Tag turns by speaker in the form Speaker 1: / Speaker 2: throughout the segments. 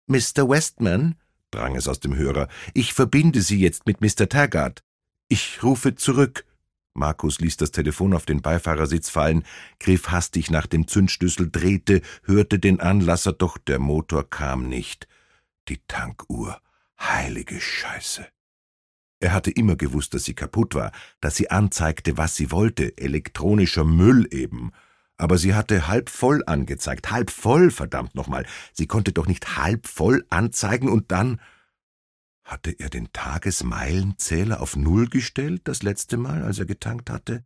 Speaker 1: Mr. Westman?« drang es aus dem Hörer. »Ich verbinde Sie jetzt mit Mr. Taggart.« »Ich rufe zurück.« Markus ließ das Telefon auf den Beifahrersitz fallen, griff hastig nach dem Zündschlüssel, drehte, hörte den Anlasser, doch der Motor kam nicht. Die Tankuhr. Heilige Scheiße. Er hatte immer gewusst, dass sie kaputt war, dass sie anzeigte, was sie wollte, elektronischer Müll eben. Aber sie hatte halb voll angezeigt, halb voll, verdammt nochmal. Sie konnte doch nicht halb voll anzeigen und dann… Hatte er den Tagesmeilenzähler auf 0 gestellt, das letzte Mal, als er getankt hatte?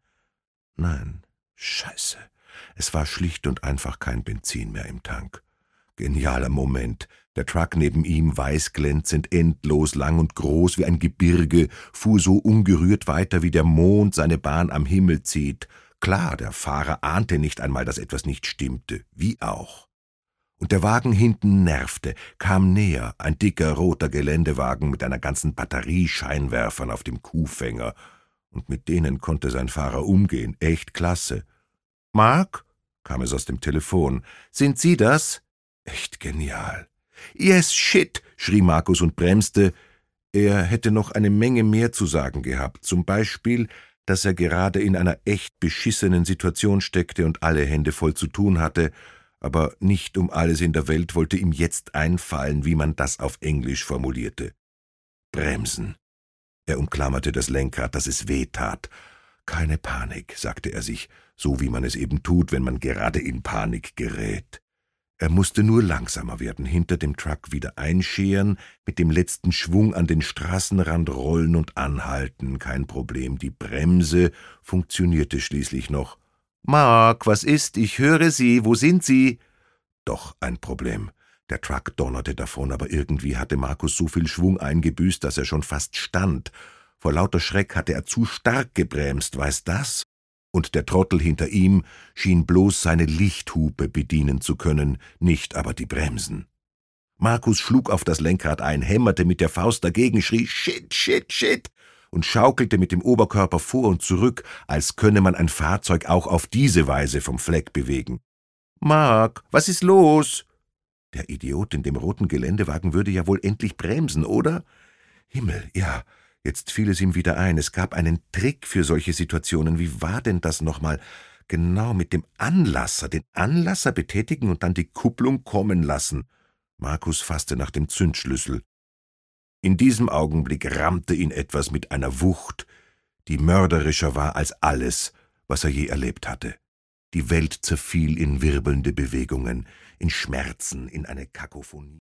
Speaker 1: Nein, Scheiße. Es war schlicht und einfach kein Benzin mehr im Tank. Genialer Moment. Der Truck neben ihm, weiß glänzend, endlos lang und groß wie ein Gebirge, fuhr so ungerührt weiter, wie der Mond seine Bahn am Himmel zieht. Klar, der Fahrer ahnte nicht einmal, dass etwas nicht stimmte. Wie auch. Und der Wagen hinten nervte, kam näher, ein dicker, roter Geländewagen mit einer ganzen Batterie Scheinwerfern auf dem Kuhfänger. Und mit denen konnte sein Fahrer umgehen, echt klasse. »Mark?« kam es aus dem Telefon. »Sind Sie das?« Echt genial. »Yes, shit«, schrie Markus und bremste. Er hätte noch eine Menge mehr zu sagen gehabt, zum Beispiel, dass er gerade in einer echt beschissenen Situation steckte und alle Hände voll zu tun hatte, aber nicht um alles in der Welt wollte ihm jetzt einfallen, wie man das auf Englisch formulierte. Bremsen. Er umklammerte das Lenkrad, dass es weh tat. Keine Panik, sagte er sich, so wie man es eben tut, wenn man gerade in Panik gerät. Er musste nur langsamer werden, hinter dem Truck wieder einscheren, mit dem letzten Schwung an den Straßenrand rollen und anhalten, kein Problem. Die Bremse funktionierte schließlich noch. »Mark, was ist? Ich höre Sie. Wo sind Sie?« Doch ein Problem. Der Truck donnerte davon, aber irgendwie hatte Markus so viel Schwung eingebüßt, dass er schon fast stand. Vor lauter Schreck hatte er zu stark gebremst, weiß das? Und der Trottel hinter ihm schien bloß seine Lichthupe bedienen zu können, nicht aber die Bremsen. Markus schlug auf das Lenkrad ein, hämmerte mit der Faust dagegen, schrie »Shit, shit, shit!« und schaukelte mit dem Oberkörper vor und zurück, als könne man ein Fahrzeug auch auf diese Weise vom Fleck bewegen. »Mark, was ist los?« Der Idiot in dem roten Geländewagen würde ja wohl endlich bremsen, oder? Himmel, ja, jetzt fiel es ihm wieder ein, es gab einen Trick für solche Situationen. Wie war denn das nochmal? Genau, mit dem Anlasser, den Anlasser betätigen und dann die Kupplung kommen lassen. Markus fasste nach dem Zündschlüssel. In diesem Augenblick rammte ihn etwas mit einer Wucht, die mörderischer war als alles, was er je erlebt hatte. Die Welt zerfiel in wirbelnde Bewegungen, in Schmerzen, in eine Kakophonie.